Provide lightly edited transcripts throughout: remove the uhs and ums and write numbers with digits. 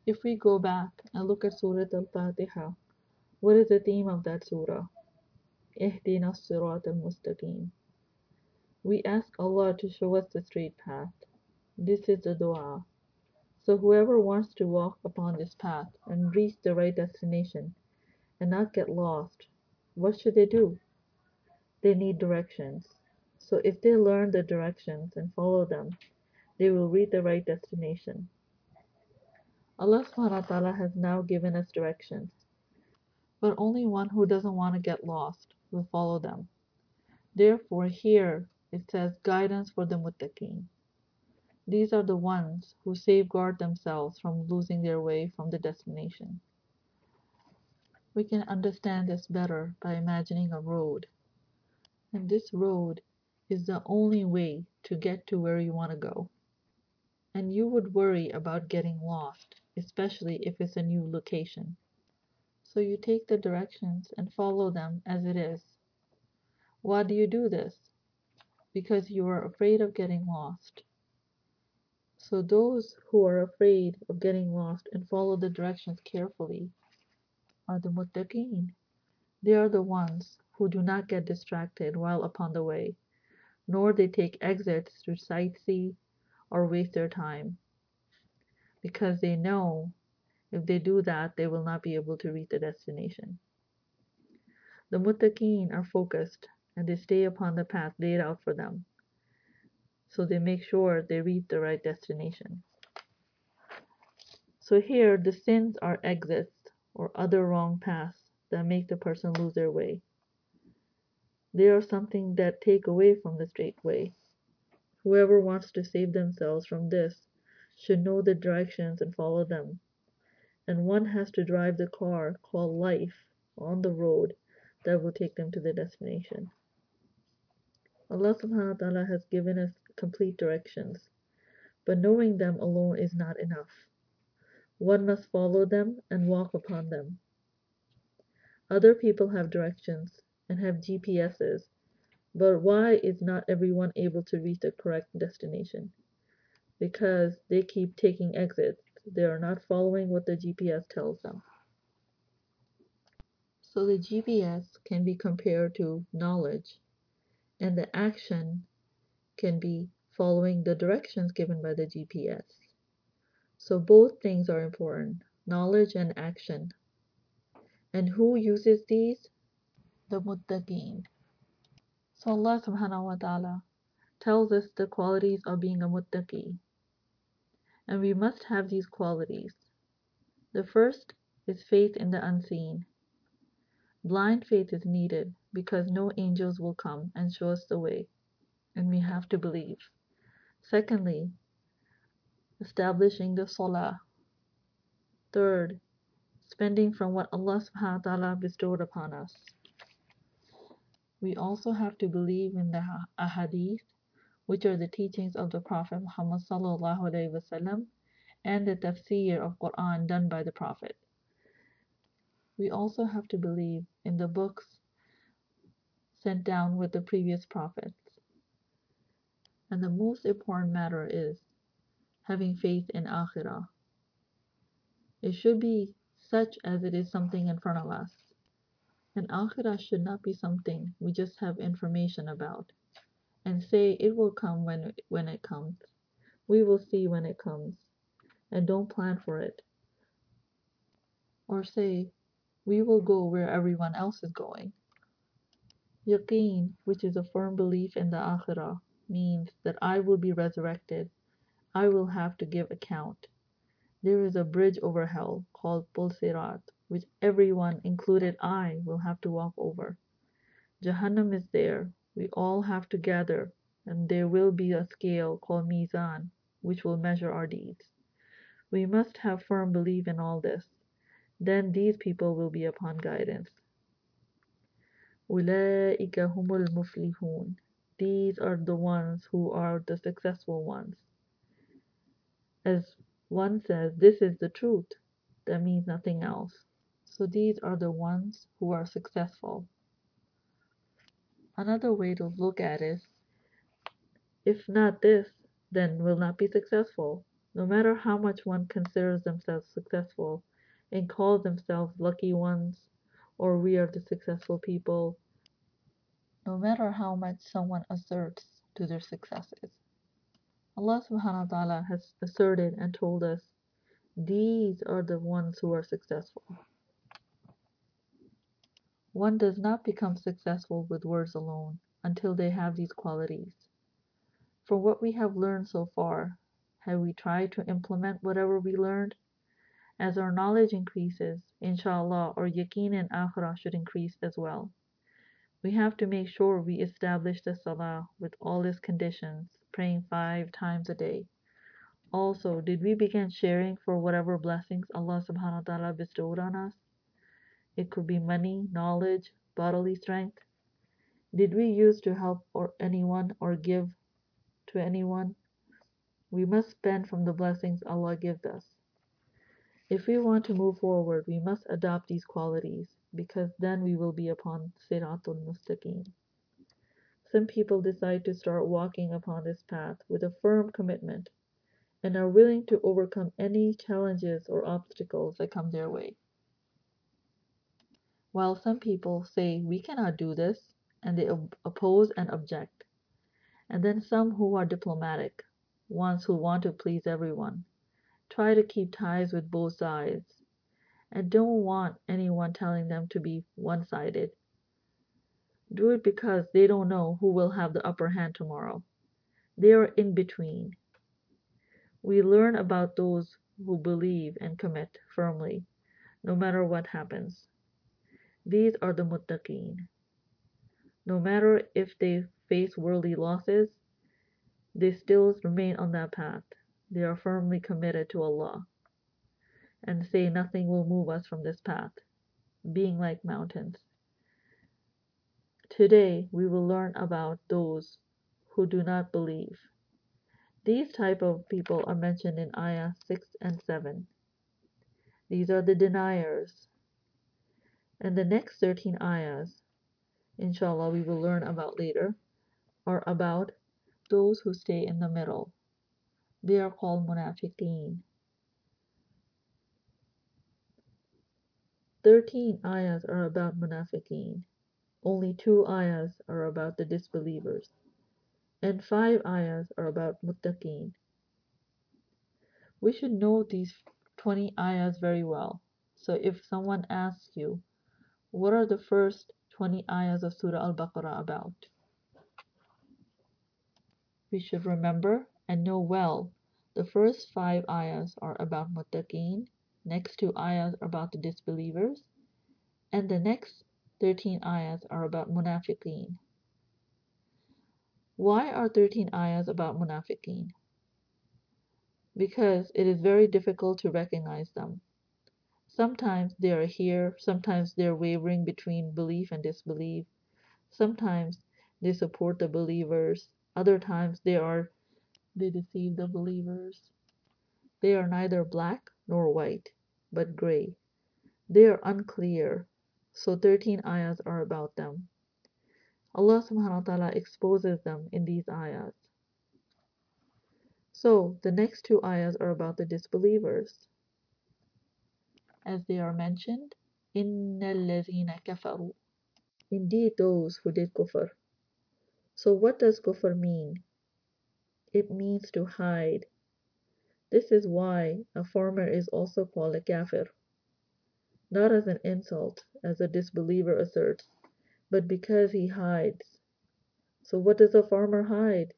If we go back and look at Surah Al-Fatiha, what is the theme of that surah? Ihdina as-sirat al-mustaqim. We ask Allah to show us the straight path. This is the dua. So whoever wants to walk upon this path and reach the right destination and not get lost, what should they do? They need directions. So if they learn the directions and follow them, they will reach the right destination. Allah subhanahu wa ta'ala has now given us directions, but only one who doesn't want to get lost will follow them. Therefore here it says guidance for the muttaqeen. These are the ones who safeguard themselves from losing their way from the destination. We can understand this better by imagining a road. And this road is the only way to get to where you want to go. And you would worry about getting lost, especially if it's a new location. So you take the directions and follow them as it is. Why do you do this? Because you are afraid of getting lost. So those who are afraid of getting lost and follow the directions carefully are the muttaqeen. They are the ones who do not get distracted while upon the way, nor they take exits to sightsee or waste their time, because they know if they do that, they will not be able to reach the destination. The muttaqeen are focused and they stay upon the path laid out for them, so they make sure they reach the right destination. So here, the sins are exits or other wrong paths that make the person lose their way. They are something that take away from the straight way. Whoever wants to save themselves from this should know the directions and follow them. And one has to drive the car called life on the road that will take them to the destination. Allah subhanahu wa ta'ala has given us complete directions, but knowing them alone is not enough. One must follow them and walk upon them. Other people have directions and have GPSs, but why is not everyone able to reach the correct destination? Because they keep taking exits. They are not following what the GPS tells them. So the GPS can be compared to knowledge, and the action can be following the directions given by the GPS. So both things are important, knowledge and action. And who uses these? The muttaqeen. So Allah subhanahu wa ta'ala tells us the qualities of being a muttaqi. And we must have these qualities. The first is faith in the unseen. Blind faith is needed because no angels will come and show us the way, and we have to believe. Secondly, establishing the salah. Third, spending from what Allah subhanahu wa ta'ala bestowed upon us. We also have to believe in the ahadith, which are the teachings of the Prophet Muhammad sallallahu alaihi wasallam, and the tafsir of Quran done by the Prophet. We also have to believe in the books sent down with the previous prophets. And the most important matter is having faith in Akhirah. It should be such as it is something in front of us. And Akhirah should not be something we just have information about and say it will come when it comes. We will see when it comes, and don't plan for it. Or say we will go where everyone else is going. Yaqeen, which is a firm belief in the Akhirah, means that I will be resurrected. I will have to give account. There is a bridge over hell called Pul-Sirat, which everyone, included I, will have to walk over. Jahannam is there. We all have to gather, and there will be a scale called Mizan, which will measure our deeds. We must have firm belief in all this. Then these people will be upon guidance. أُولَئِكَ هُمُ الْمُفْلِحُونَ. These are the ones who are the successful ones. As one says, this is the truth. That means nothing else. So these are the ones who are successful. Another way to look at it is, if not this, then will not be successful. No matter how much one considers themselves successful and calls themselves lucky ones, or we are the successful people, no matter how much someone asserts to their successes, Allah subhanahu wa ta'ala has asserted and told us these are the ones who are successful. One does not become successful with words alone until they have these qualities. From what we have learned so far, have we tried to implement whatever we learned? As our knowledge increases, inshallah, our yaqeen and akhirah should increase as well. We have to make sure we establish the salah with all its conditions, praying 5 times a day. Also, did we begin sharing for whatever blessings Allah subhanahu wa ta'ala bestowed on us? It could be money, knowledge, bodily strength. Did we use to help anyone or give to anyone? We must spend from the blessings Allah gives us. If we want to move forward, we must adopt these qualities, because then we will be upon Siratul Mustaqim. Some people decide to start walking upon this path with a firm commitment and are willing to overcome any challenges or obstacles that come their way. While some people say we cannot do this, and they oppose and object. And then some who are diplomatic, ones who want to please everyone, try to keep ties with both sides, and don't want anyone telling them to be one-sided. Do it because they don't know who will have the upper hand tomorrow. They are in between. We learn about those who believe and commit firmly, no matter what happens. These are the muttaqeen. No matter if they face worldly losses, they still remain on that path. They are firmly committed to Allah and say nothing will move us from this path, being like mountains. Today we will learn about those who do not believe. These type of people are mentioned in Ayah 6 and 7. These are the deniers. And the next 13 ayahs, inshallah, we will learn about later, are about those who stay in the middle. They are called munafiqeen. 13 ayahs are about munafiqeen. Only 2 ayahs are about the disbelievers, and 5 ayahs are about muttaqeen. We should know these 20 ayahs very well. So if someone asks you, what are the first 20 ayahs of Surah Al-Baqarah about? We should remember and know well the first 5 ayahs are about muttaqeen, next 2 ayahs are about the disbelievers, and the next 13 ayahs are about munafiqeen. Why are 13 ayahs about munafiqeen? Because it is very difficult to recognize them. Sometimes they are here, sometimes they are wavering between belief and disbelief. Sometimes they support the believers, other times they deceive the believers. They are neither black nor white, but gray. They are unclear. So 13 ayahs are about them. Allah subhanahu wa ta'ala exposes them in these ayahs. So the next 2 ayahs are about the disbelievers. As they are mentioned, إِنَّ الَّذِينَ كَفَرُوا. Indeed those who did kufr. So what does kufr mean? It means to hide. This is why a farmer is also called a kafir. Not as an insult, as a disbeliever asserts, but because he hides. So what does a farmer hide?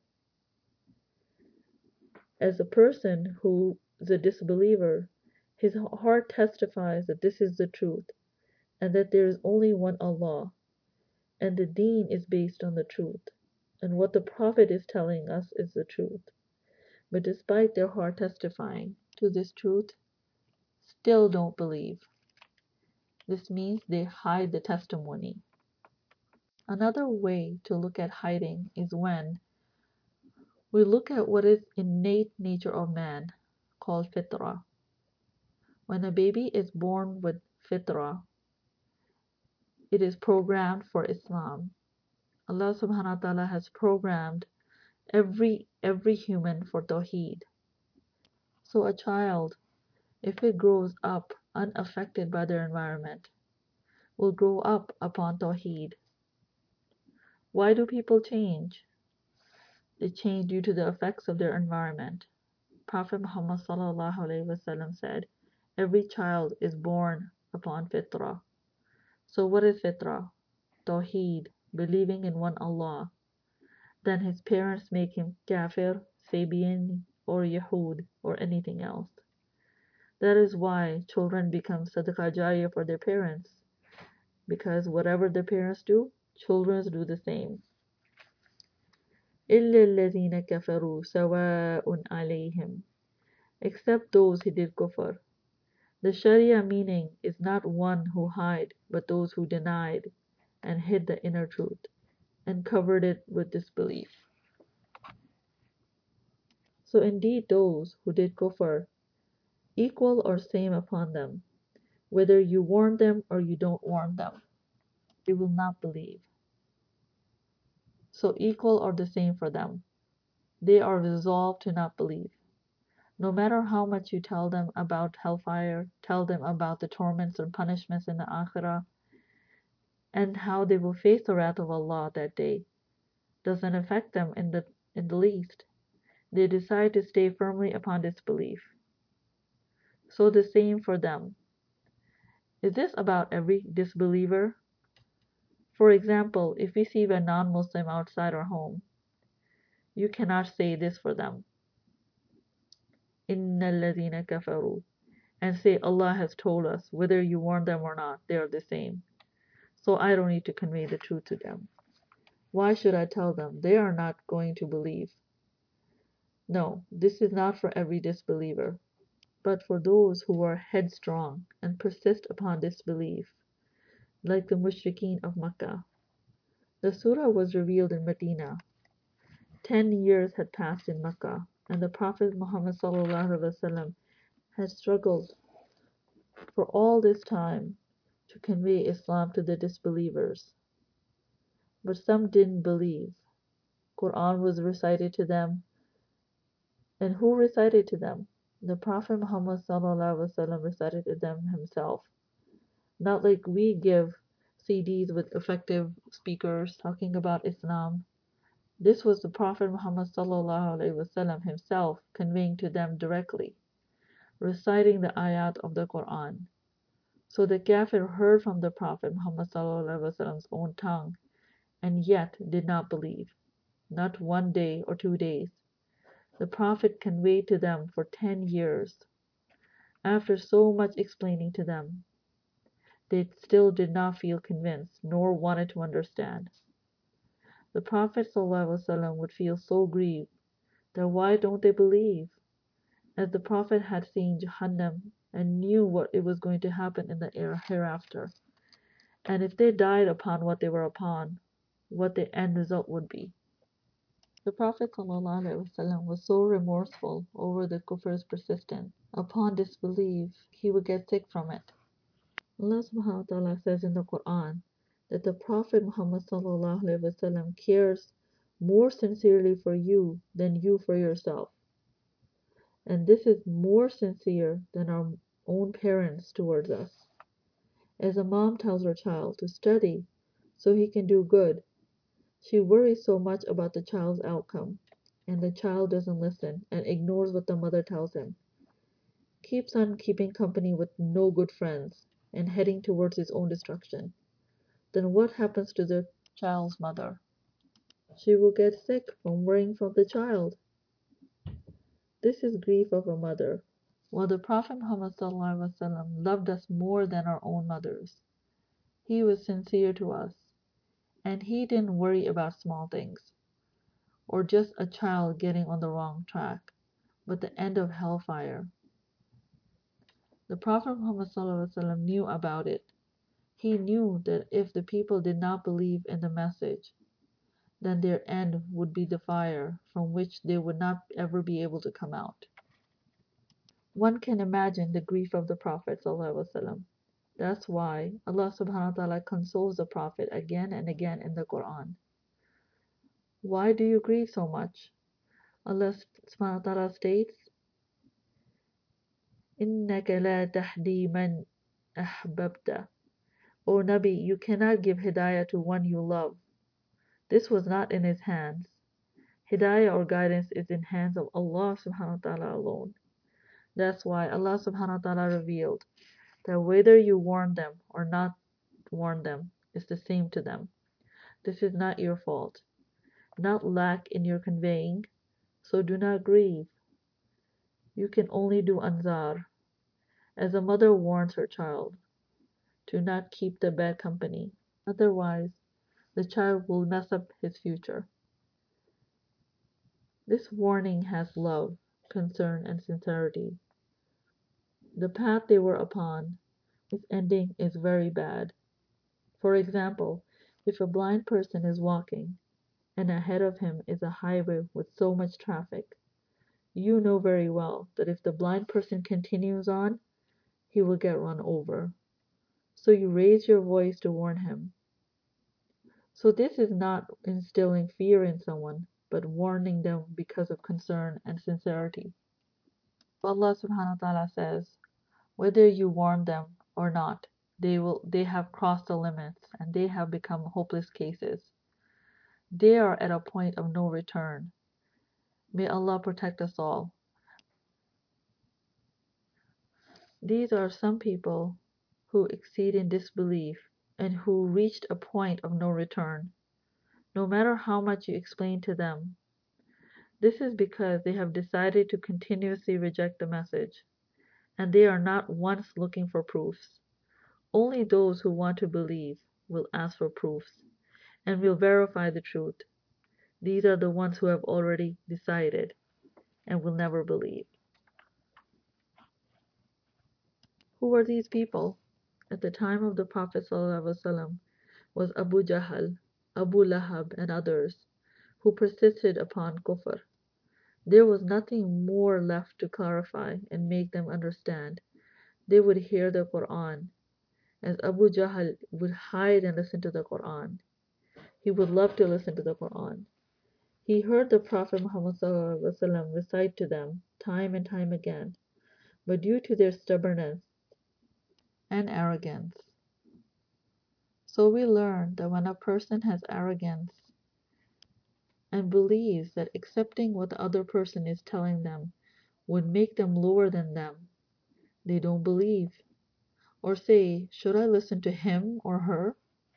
As a person who is a disbeliever, his heart testifies that this is the truth, and that there is only one Allah, and the deen is based on the truth, and what the Prophet is telling us is the truth. But despite their heart testifying to this truth, still don't believe. This means they hide the testimony. Another way to look at hiding is when we look at what is innate nature of man, called fitrah. When a baby is born with fitrah, it is programmed for Islam. Allah subhanahu wa ta'ala has programmed every human for Tawheed. So a child, if it grows up unaffected by their environment, will grow up upon Tawheed. Why do people change? They change due to the effects of their environment. Prophet Muhammad ﷺ said, every child is born upon fitrah. So what is fitrah? Tawheed, believing in one Allah. Then his parents make him kafir, Sabian, or Yahud, or anything else. That is why children become sadaqah jariyah for their parents, because whatever their parents do, children do the same. إِلَّا الَّذِينَ كَفَرُوا سَوَاءٌ عَلَيْهِمْ, except those who did kufr. The Sharia meaning is not one who hide, but those who denied and hid the inner truth and covered it with disbelief. So indeed those who did kufr, equal or same upon them, whether you warn them or you don't warn them, they will not believe. So equal or the same for them. They are resolved to not believe. No matter how much you tell them about hellfire, tell them about the torments and punishments in the akhirah, and how they will face the wrath of Allah that day, doesn't affect them in the least. They decide to stay firmly upon disbelief. So the same for them. Is this about every disbeliever? For example, if we see a non-Muslim outside our home, you cannot say this for them. إِنَّ الَّذِينَ كَفَرُوا, and say Allah has told us, whether you warn them or not, they are the same. So I don't need to convey the truth to them. Why should I tell them? They are not going to believe. No, this is not for every disbeliever, but for those who are headstrong and persist upon disbelief, like the mushrikeen of Makkah. The surah was revealed in Medina. 10 years had passed in Makkah, and the Prophet Muhammad ﷺ had struggled for all this time to convey Islam to the disbelievers. But some didn't believe. Quran was recited to them. And who recited to them? The Prophet Muhammad ﷺ recited to them himself. Not like we give CDs with effective speakers talking about Islam. This was the Prophet Muhammad ﷺ himself conveying to them directly, reciting the ayat of the Quran. So the Kafir heard from the Prophet Muhammad ﷺ's own tongue and yet did not believe. Not 1 day or 2 days. The Prophet conveyed to them for 10 years. After so much explaining to them, they still did not feel convinced nor wanted to understand. The Prophet ﷺ would feel so grieved that why don't they believe? As the Prophet had seen Jahannam and knew what it was going to happen in the hereafter. And if they died upon what they were upon, what the end result would be. The Prophet ﷺ was so remorseful over the kufr's persistence. Upon disbelief, he would get sick from it. Allah subhanahu wa ta'ala says in the Quran that the Prophet Muhammad ﷺ cares more sincerely for you than you for yourself. And this is more sincere than our own parents towards us. As a mom tells her child to study so he can do good, she worries so much about the child's outcome, and the child doesn't listen and ignores what the mother tells him, keeps on keeping company with no good friends, and heading towards his own destruction. Then what happens to the child's mother? She will get sick from worrying for the child. This is grief of a mother. While the Prophet Muhammad ﷺ loved us more than our own mothers, he was sincere to us, and he didn't worry about small things, or just a child getting on the wrong track, but the end of hellfire. The Prophet Muhammad ﷺ knew about it. He knew that if the people did not believe in the message, then their end would be the fire from which they would not ever be able to come out. One can imagine the grief of the Prophet ﷺ. That's why Allah subhanahu wa ta'ala consoles the Prophet again and again in the Quran. Why do you grieve so much? Allah subhanahu wa ta'ala states, إِنَّكَ لَا تَهْدِي مَنْ أَحْبَبْتَ. O Nabi, you cannot give hidayah to one you love. This was not in his hands. Hidayah or guidance is in hands of Allah subhanahu wa ta'ala alone. That's why Allah subhanahu wa ta'ala revealed that whether you warn them or not warn them is the same to them. This is not your fault, not lack in your conveying, so do not grieve. You can only do anzar, as a mother warns her child, to not keep the bad company, otherwise the child will mess up his future. This warning has love, concern, and sincerity. The path they were upon, its ending is very bad. For example, if a blind person is walking, and ahead of him is a highway with so much traffic, you know very well that if the blind person continues on, he will get run over. So you raise your voice to warn him. So this is not instilling fear in someone, but warning them because of concern and sincerity. Allah subhanahu wa ta'ala says, whether you warn them or not, they have crossed the limits and they have become hopeless cases. They are at a point of no return. May Allah protect us all. These are some people who exceed in disbelief and who reached a point of no return, no matter how much you explain to them. This is because they have decided to continuously reject the message, and they are not once looking for proofs. Only those who want to believe will ask for proofs and will verify the truth. These are the ones who have already decided and will never believe. Who were these people? At the time of the Prophet ﷺ was Abu Jahl, Abu Lahab, and others who persisted upon kufr. There was nothing more left to clarify and make them understand. They would hear the Quran, as Abu Jahl would hide and listen to the Quran. He would love to listen to the Quran. He heard the Prophet Muhammad ﷺ recite to them time and time again, but due to their stubbornness and arrogance. So we learn that when a person has arrogance and believes that accepting what the other person is telling them would make them lower than them, they don't believe or say, should I listen to him or her?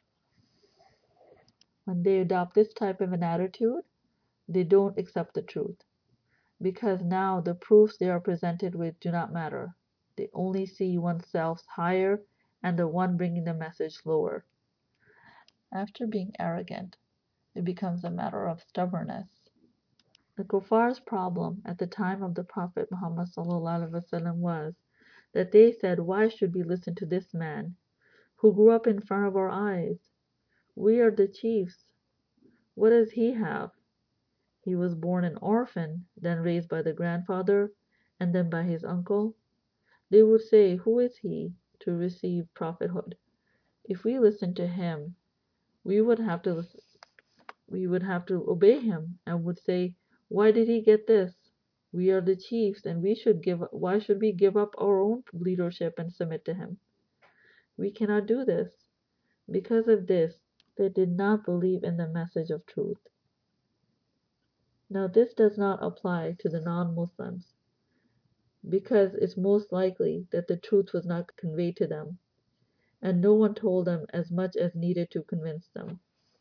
When they adopt this type of an attitude, they don't accept the truth, because now the proofs they are presented with do not matter. They only see oneself higher and the one bringing the message lower. After being arrogant, it becomes a matter of stubbornness. The Kuffar's problem at the time of the Prophet Muhammad ﷺ was that they said, why should we listen to this man who grew up in front of our eyes? We are the chiefs. What does he have? He was born an orphan, then raised by the grandfather, and then by his uncle. They would say, who is he to receive prophethood? If we listened to him, we would have to obey him and would say, why did he get this? We are the chiefs and why should we give up our own leadership and submit to him? We cannot do this. Because of this, they did not believe in the message of truth. Now this does not apply to the non-Muslims, because it's most likely that the truth was not conveyed to them, and no one told them as much as needed to convince them.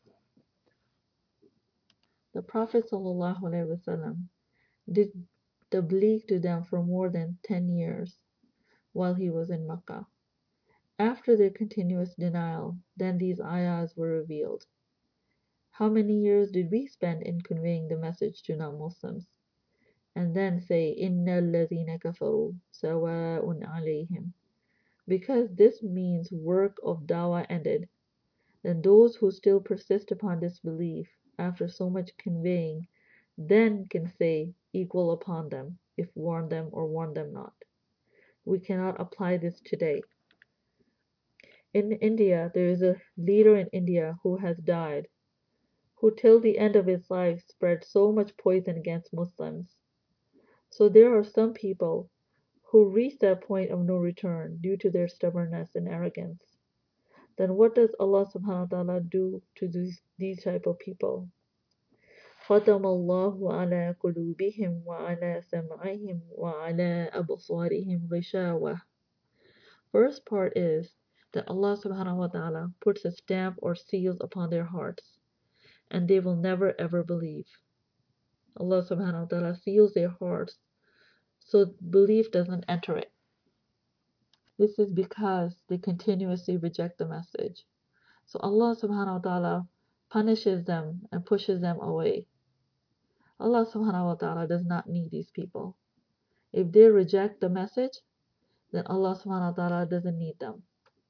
The Prophet ﷺ did tabligh to them for more than 10 years while he was in Makkah. After their continuous denial, then these ayahs were revealed. How many years did we spend in conveying the message to non-Muslims? And then say, إِنَّ الَّذِينَ كَفَرُوا سَوَاءٌ عَلَيْهِمْ. Because this means work of dawah ended, then those who still persist upon disbelief after so much conveying, then can say, equal upon them, if warn them or warn them not. We cannot apply this today. In India, there is a leader in India who has died, who till the end of his life spread so much poison against Muslims. So there are some people who reach that point of no return due to their stubbornness and arrogance. Then what does Allah subhanahu wa ta'ala do to these type of people? ختم الله على قلوبهم وعلى سمعهم وعلى أبصارهم غشاوة. First part is that Allah subhanahu wa ta'ala puts a stamp or seals upon their hearts, and they will never ever believe. Allah subhanahu wa ta'ala seals their hearts so belief doesn't enter it. This is because they continuously reject the message. So Allah subhanahu wa ta'ala punishes them and pushes them away. Allah subhanahu wa ta'ala does not need these people. If they reject the message, then Allah subhanahu wa ta'ala doesn't need them.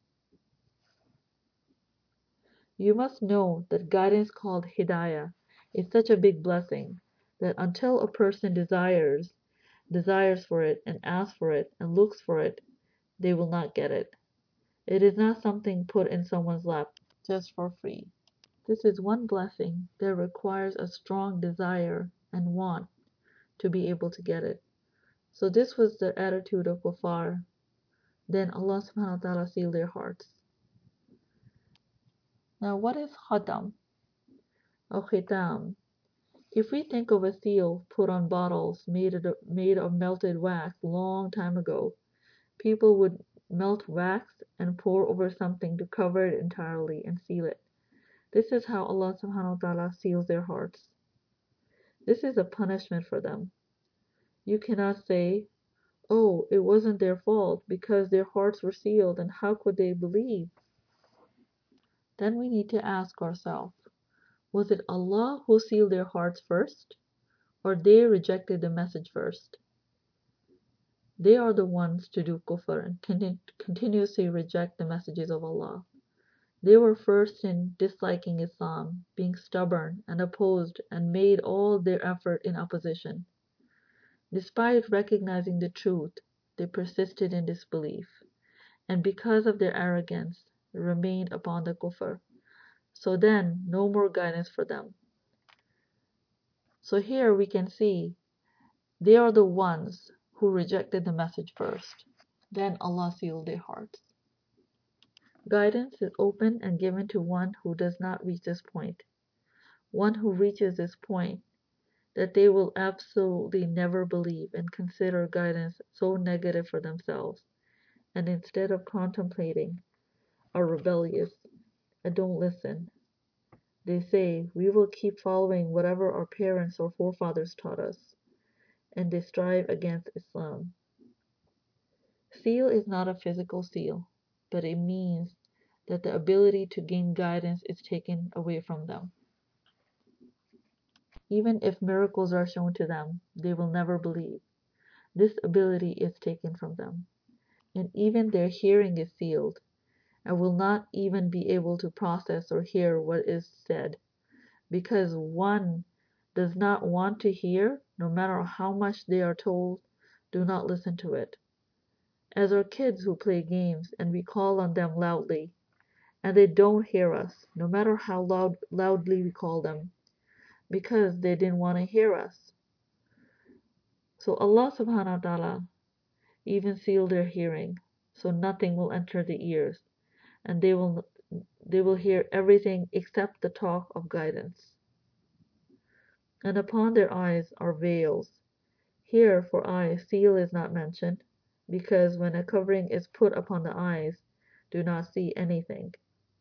You must know that guidance called hidayah is such a big blessing that until a person desires for it and asks for it and looks for it, they will not get it. It is not something put in someone's lap just for free. This is one blessing that requires a strong desire and want to be able to get it. So this was the attitude of kuffar. Then Allah subhanahu wa ta'ala sealed their hearts. Now what is khatam or khitam? If we think of a seal put on bottles made of melted wax long time ago, people would melt wax and pour over something to cover it entirely and seal it. This is how Allah subhanahu wa ta'ala seals their hearts. This is a punishment for them. You cannot say, oh, it wasn't their fault because their hearts were sealed and how could they believe? Then we need to ask ourselves, was it Allah who sealed their hearts first, or they rejected the message first? They are the ones to do kufr and continuously reject the messages of Allah. They were first in disliking Islam, being stubborn and opposed, and made all their effort in opposition. Despite recognizing the truth, they persisted in disbelief, and because of their arrogance, remained upon the kufr. So then, no more guidance for them. So here we can see they are the ones who rejected the message first. Then Allah sealed their hearts. Guidance is open and given to one who does not reach this point. One who reaches this point that they will absolutely never believe and consider guidance so negative for themselves, and instead of contemplating, are rebellious and don't listen. They say, we will keep following whatever our parents or forefathers taught us, and they strive against Islam. Seal is not a physical seal, but it means that the ability to gain guidance is taken away from them. Even if miracles are shown to them, they will never believe. This ability is taken from them. And even their hearing is sealed, and will not even be able to process or hear what is said, because one does not want to hear, no matter how much they are told, do not listen to it. As our kids who play games and we call on them loudly, and they don't hear us, no matter how loudly we call them, because they didn't want to hear us. So Allah subhanahu wa ta'ala even sealed their hearing, so nothing will enter the ears, and they will hear everything except the talk of guidance. And upon their eyes are veils. Here for eyes seal is not mentioned, because when a covering is put upon the eyes, do not see anything.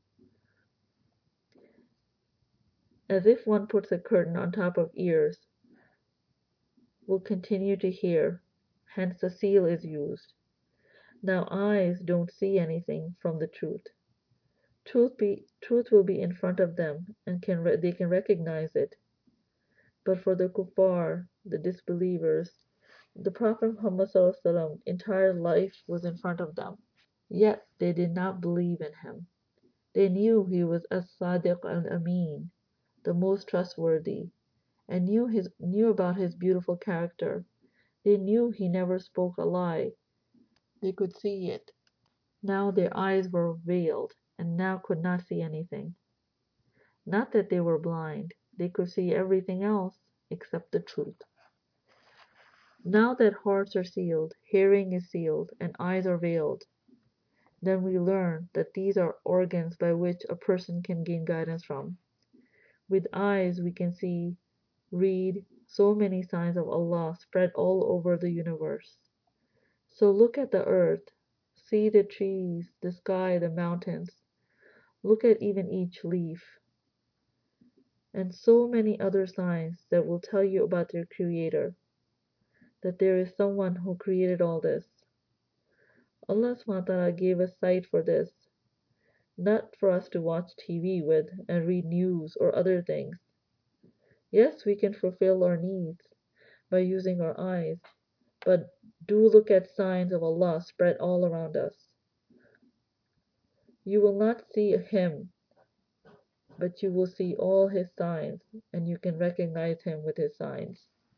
As if one puts a curtain on top of ears, will continue to hear, hence the seal is used. Now eyes don't see anything from the truth. Truth will be in front of them and they can recognize it. But for the kuffar, the disbelievers, the Prophet Muhammad's entire life was in front of them. Yet they did not believe in him. They knew he was as-Sadiq al-Amin, the most trustworthy, and knew about his beautiful character. They knew he never spoke a lie. They could see it. Now their eyes were veiled, and now could not see anything. Not that they were blind, they could see everything else except the truth. Now that hearts are sealed, hearing is sealed, and eyes are veiled, then we learn that these are organs by which a person can gain guidance from. With eyes we can see, read so many signs of Allah spread all over the universe. So look at the earth, see the trees, the sky, the mountains. Look at even each leaf, and so many other signs that will tell you about their creator, that there is someone who created all this. Allah subhanahu wa ta'ala gave us sight for this, not for us to watch TV with and read news or other things. Yes, we can fulfill our needs by using our eyes, but do look at signs of Allah spread all around us. You will not see Him, but you will see all His signs, and you can recognize Him with His signs.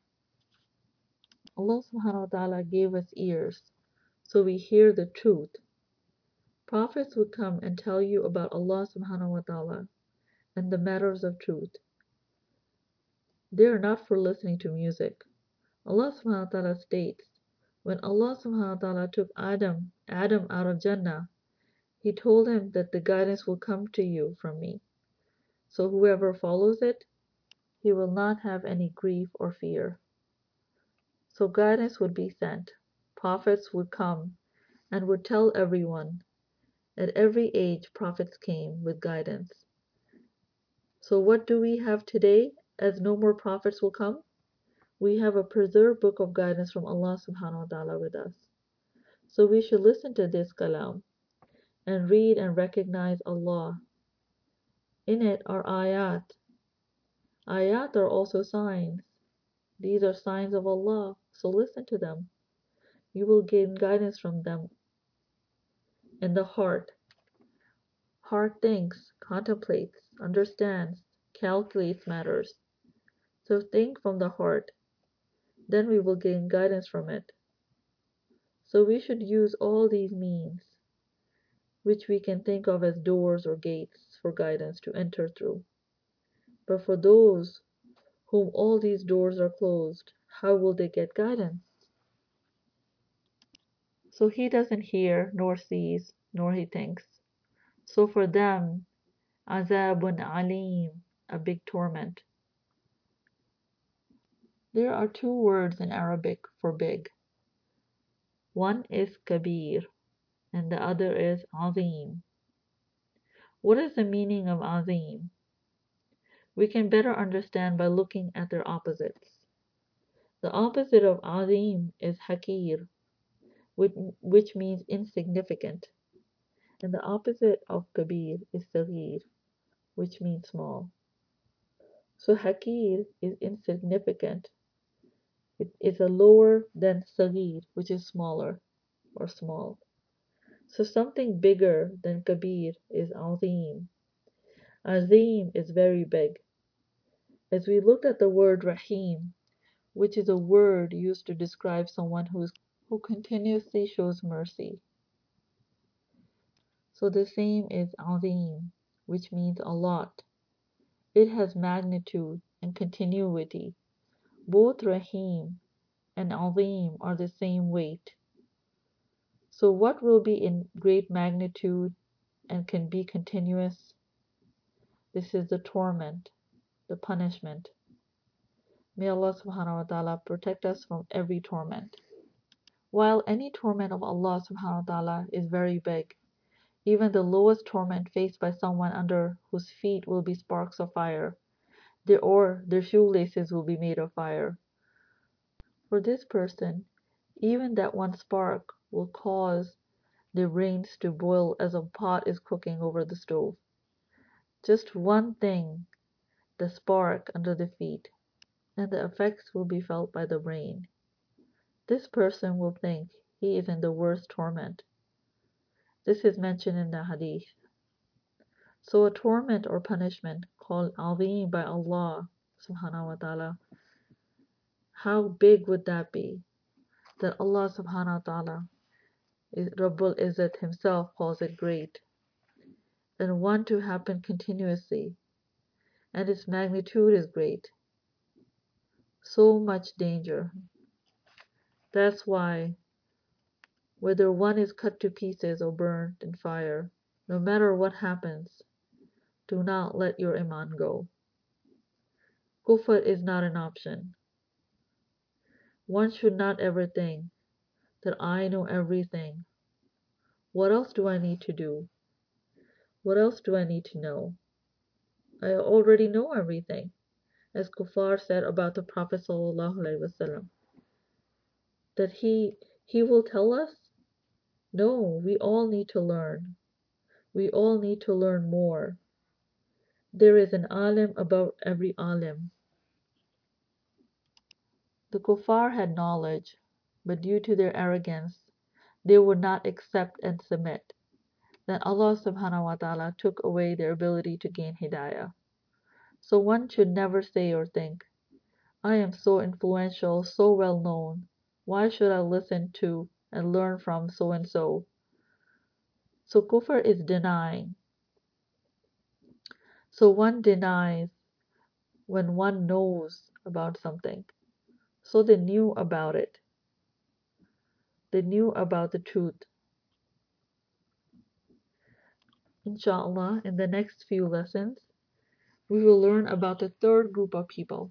Allah subhanahu wa ta'ala gave us ears, so we hear the truth. Prophets would come and tell you about Allah subhanahu wa ta'ala and the matters of truth. They are not for listening to music. Allah subhanahu wa ta'ala states, when Allah subhanahu wa ta'ala took Adam out of Jannah, He told him that the guidance will come to you from me. So whoever follows it, he will not have any grief or fear. So guidance would be sent. Prophets would come and would tell everyone. At every age, prophets came with guidance. So what do we have today as no more prophets will come? We have a preserved book of guidance from Allah subhanahu wa ta'ala with us. So we should listen to this kalam and read and recognize Allah. In it are ayat. Ayat are also signs. These are signs of Allah, so listen to them. You will gain guidance from them. And the heart. Heart thinks, contemplates, understands, calculates matters. So think from the heart. Then we will gain guidance from it. So we should use all these means, which we can think of as doors or gates for guidance to enter through. But for those whom all these doors are closed, how will they get guidance? So he doesn't hear, nor sees, nor he thinks. So for them, azabun alim, a big torment. There are two words in Arabic for big. One is kabir, and the other is azim. What is the meaning of azim? We can better understand by looking at their opposites. The opposite of azim is hakir, which means insignificant, and the opposite of kabir is saghir, which means small. So hakir is insignificant. It is a lower than saghir, which is smaller or small. So something bigger than kabir is azim. Azim is very big. As we looked at the word rahim, which is a word used to describe someone who continuously shows mercy. So the same is azim, which means a lot. It has magnitude and continuity. Both rahim and azim are the same weight. So what will be in great magnitude and can be continuous? This is the torment, the punishment. May Allah subhanahu wa ta'ala protect us from every torment. While any torment of Allah subhanahu wa ta'ala is very big, even the lowest torment faced by someone under whose feet will be sparks of fire, their shoelaces will be made of fire. For this person, even that one spark will cause the brains to boil as a pot is cooking over the stove. Just one thing, the spark under the feet, and the effects will be felt by the brain. This person will think he is in the worst torment. This is mentioned in the hadith. So a torment or punishment called azim by Allah subhanahu wa ta'ala, how big would that be? That Allah subhanahu wa ta'ala, Rabbul Izzat himself calls it great, and one to happen continuously, and its magnitude is great. So much danger. That's why, whether one is cut to pieces or burned in fire, no matter what happens, do not let your iman go. Kufr is not an option. One should not ever think that I know everything. What else do I need to do? What else do I need to know? I already know everything, as Kuffar said about the Prophet ﷺ, that he will tell us? No, we all need to learn. We all need to learn more. There is an alim above every alim. The kuffar had knowledge, but due to their arrogance, they would not accept and submit. Then Allah subhanahu wa ta'ala took away their ability to gain hidayah. So one should never say or think, I am so influential, so well known. Why should I listen to and learn from so and so? So kufr is denying. So one denies when one knows about something. So they knew about it. They knew about the truth. Inshallah, in the next few lessons, we will learn about the third group of people.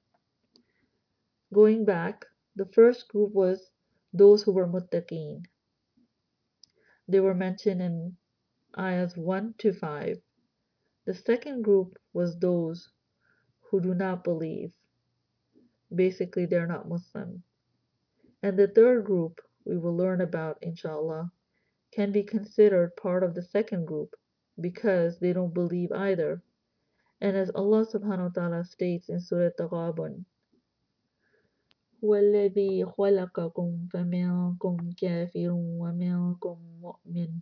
Going back, the first group was those who were muttaqeen. They were mentioned in ayahs 1 to 5. The second group was those who do not believe. Basically, they're not Muslim. And the third group we will learn about, inshallah, can be considered part of the second group because they don't believe either. And as Allah subhanahu wa ta'ala states in Surah Taghabun, هو الذي خلقكم فمنكم كافر ومنكم مؤمن,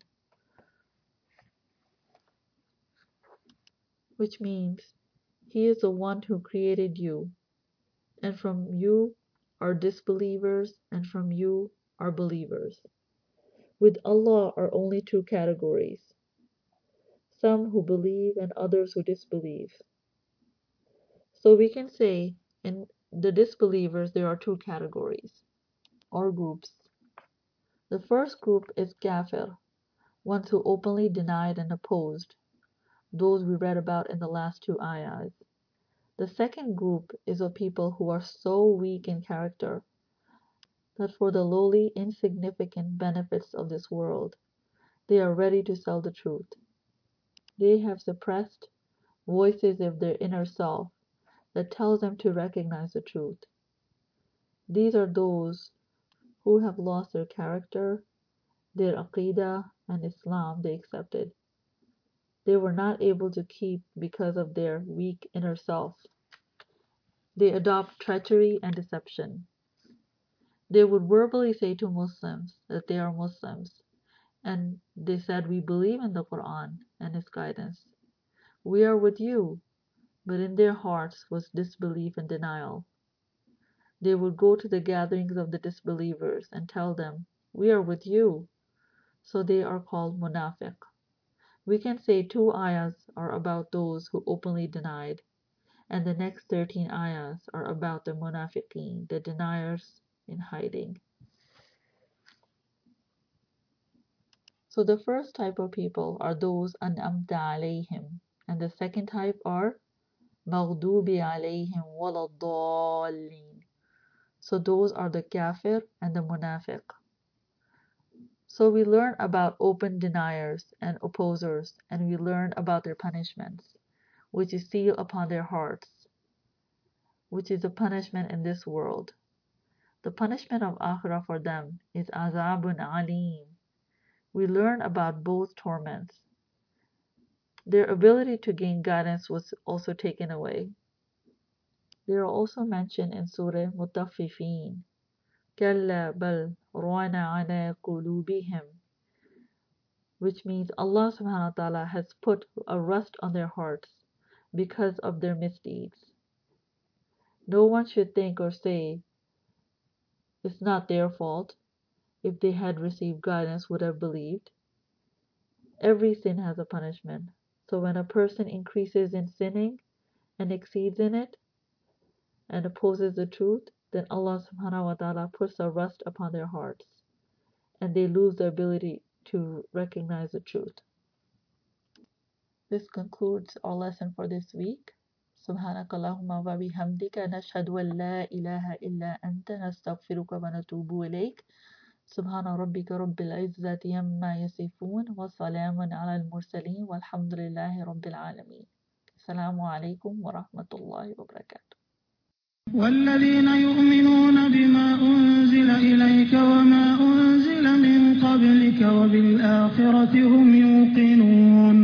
which means He is the one who created you, and from you are disbelievers, and from you are believers. With Allah are only two categories, some who believe and others who disbelieve. So we can say in the disbelievers there are two categories or groups. The first group is kafir, ones who openly denied and opposed, those we read about in the last two ayahs. The second group is of people who are so weak in character that for the lowly, insignificant benefits of this world, they are ready to sell the truth. They have suppressed voices of their inner self that tells them to recognize the truth. These are those who have lost their character, their aqidah and Islam they accepted. They were not able to keep because of their weak inner self. They adopt treachery and deception. They would verbally say to Muslims that they are Muslims, and they said, we believe in the Quran and its guidance. We are with you, but in their hearts was disbelief and denial. They would go to the gatherings of the disbelievers and tell them, we are with you. So they are called munafiq. We can say two ayahs are about those who openly denied, and the next 13 ayahs are about the munafiqeen, the deniers in hiding. So the first type of people are those an'amta alayhim, and the second type are maghdubi alayhim waladdallin. So those are the kafir and the munafiq. So we learn about open deniers and opposers, and we learn about their punishments, which is sealed upon their hearts, which is a punishment in this world. The punishment of akhirah for them is azabun alim. We learn about both torments. Their ability to gain guidance was also taken away. They are also mentioned in Surah Mutaffifin. كَلَّا بَلْ رَانَ عَلَى قُلُوبِهِمْ, which means Allah subhanahu wa ta'ala has put a rust on their hearts because of their misdeeds. No one should think or say it's not their fault. If they had received guidance, would have believed. Every sin has a punishment. So when a person increases in sinning and exceeds in it and opposes the truth, then Allah subhanahu wa ta'ala puts a rust upon their hearts, and they lose their ability to recognize the truth. This concludes our lesson for this week. سبحانك اللهم وبحمدك نشهد أن لا إله إلا أنت نستغفرك ونتوب إليك سبحان ربك رب العزة عما يصفون وسلام على المرسلين والحمد لله رب العالمين. السلام عليكم ورحمة الله وبركاته. والذين يؤمنون بما أنزل إليك وما أنزل من قبلك وبالآخرة هم يوقنون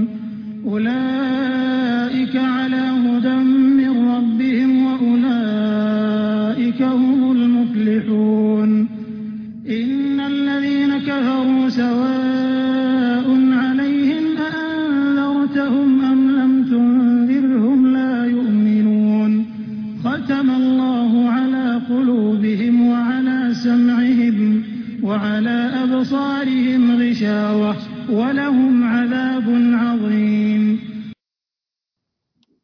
أولئك على هدى من ربهم وأولئك هم المفلحون إن الذين كفروا سواء عليهم أأنذرتهم أم لم تنذرهم لا يؤمنون ختم الله على قلوبهم وعلى سمعهم وعلى أبصارهم غشاوة ولهم عذاب عظيم.